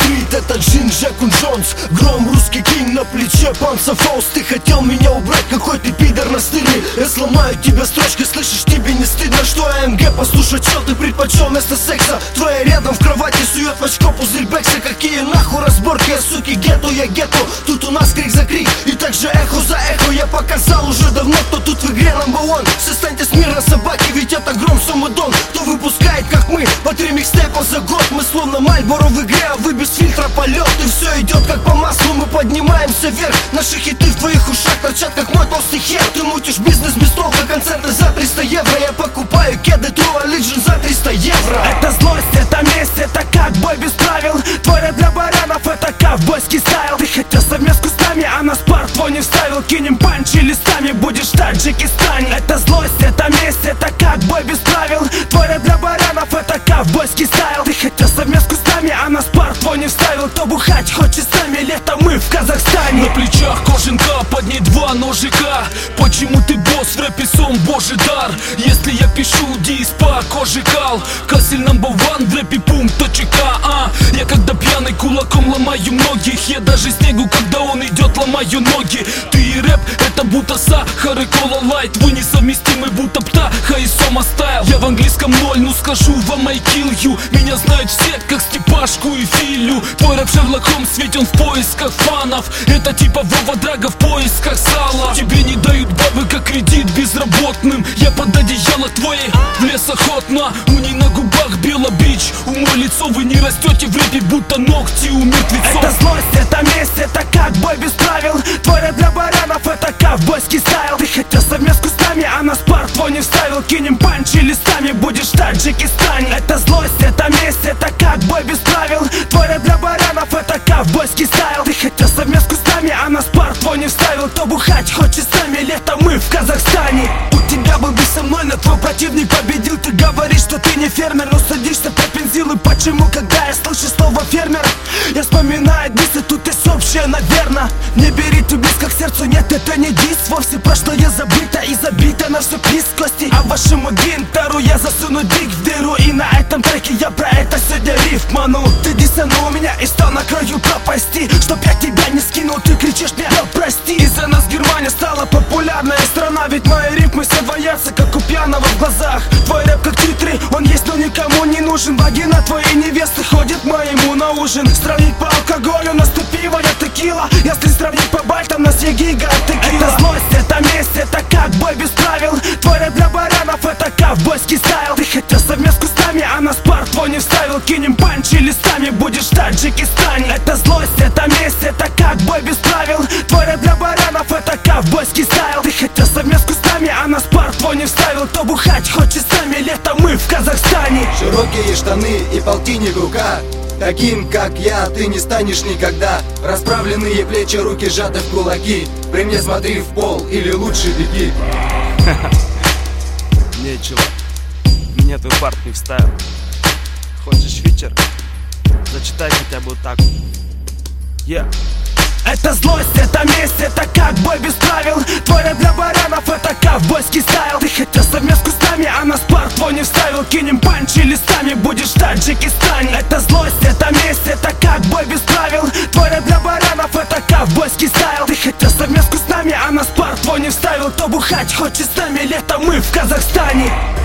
Стрит, это Джин, Джекун Джонс. Гром, русский кинг, на плече Панцерфаус. Ты хотел меня убрать, какой ты пидор настырный. Я сломаю тебя строчкой, слышишь, тебе не стыдно, что АМГ? Послушай, что ты предпочел вместо секса? Твоя рядом в кровати сует в очко пузырь Бекса. Какие нахуй разборки, я суки, гетто, я гетто. Тут у нас крик за крик и также эхо за эхо. Я показал уже давно, кто тут в игре number one. Все станьте смирно, собаки, ведь это Гром, Сомадон. Кто выпускает, как мы, по 3 микстейпа за год. Мы словно Мальборо в игре, а вы без фильтра полет. И все идет как по маслу, мы поднимаемся вверх. Наши хиты в твоих ушах торчат, как мой толстый хер. Ты мутишь бизнес без толка, концерты за 300 евро. Я покупаю кеды True Religion за 300 евро. Это злость, это месть, это как бой без правил. Твой рэп для баранов, это ковбойский стайл. Ты хотел совместку с нами, а нас пар твой не вставил. Кинем панчи листами, будешь в Таджикистане. Это злость, это месть, это как бой без правил. Твой рэп для баранов, это ковбойский стайл. Ты хотел совместку с нами, а нас пар твой не вставил. Кто бухать хочет с нами, лето мы в Казахстане. На плечах кожанка, под ней 2 ножика. Почему ты босс в рэпе, сон божий дар? Если я пишу дис по кожикал, Кассель number one в рэпе пум.к. Я когда пьяный кулаком ломаю многих. Я даже снегу, когда он идет, ломаю ноги. Ты и рэп, это будто сахар и кола лайт. Вы несовместимы, будто птаха и сома стайл. Я в английском 0, ну скажу вам I kill you. Меня знают все, как Степашку и Филю. Твой рэп Шерлок Холмс, ведь он в поисках фанов. Это типа Вова Драга в поисках сала. Тебе не дают бабы, как кредит безработным. Я под одеяло твоей в лес охотно. У ней на губах Бела Бич. Умой лицо, вы не растете в рэпе, будто ногти у мертвецов. Это злость, это месть, это как бой без правил. Твой рэп для баранов, это ковбойский стайл. Ты хотел совместку с нами, а нас пар твой не вставил. Кинем панчи листами, будешь в Таджикистане. Это злость, это месть, это как бой без правил. Твой рэп для баранов, это ковбойский стайл. Ты хотел совместку с нами, а нас пар твой не вставил. Кто бухать хочет с нами, лето мы в Казахстане. У тебя был бы со мной, но твой противник победил. Ты говоришь, что ты не фермер, но садишься по бензилу. Почему, когда я слышу слово фермер, я вспоминаю дисы, тут есть общее, наверно. Не берите близко к сердцу, нет, это не дис. Вовсе прошлое забыто и забито на все плоскости. А вашему гинтару я засуну дик в дыру. И на этом треке я про это сегодня рифману. Ты дисанул меня и стал на краю пропасти. Чтоб я тебя не скинул, ты кричишь мне, да прости. Из-за нас Германия стала популярная страна. Ведь мои рифмы все двоятся, как у пьяного в глазах. Твой рэп как титры, он есть, но никому не нужен. Вагина твоей невесты ходит моему на ужин. Сравнить по алкоголю, нас тут пиво, я текила. Если сравнить по байтам, нас я гига, текила. Это злость, это месть, это как бой без правил. Твой рэп для баранов, это ковбойский стайл. Ты хотел совместку с нами, а нас пар твой не вставил. Кинем панчи листами, будешь в Таджикистане. Это злость, это месть, это как бой без правил. Твой рэп для баранов, это ковбойский стайл. Ты хотел совместку с нами, а нас пар твой не вставил. Кто бухать хочет с нами, лето мы в Казахстане. Широкие штаны и полтинник в руках. Таким, как я, ты не станешь никогда. Расправленные плечи, руки сжаты в кулаки. При мне смотри в пол или лучше беги. Не, чувак, меня твой парт не вставил. Хочешь фичер? Зачитай хотя бы вот так. Это злость, это месть, это как бой без правил. Твой рэп для баранов, это ковбойский стайл. Ты хотел совместку с нами, а нас пар твой не вставил. Кинем панчи листами, будешь в Таджикистане. Это злость, это месть, это как бой без правил. Твой рэп для баранов, это ковбойский стайл. Ты хотел совместку с нами, а нас пар твой не вставил. Кто бухать хочет с нами, лето мы в Казахстане.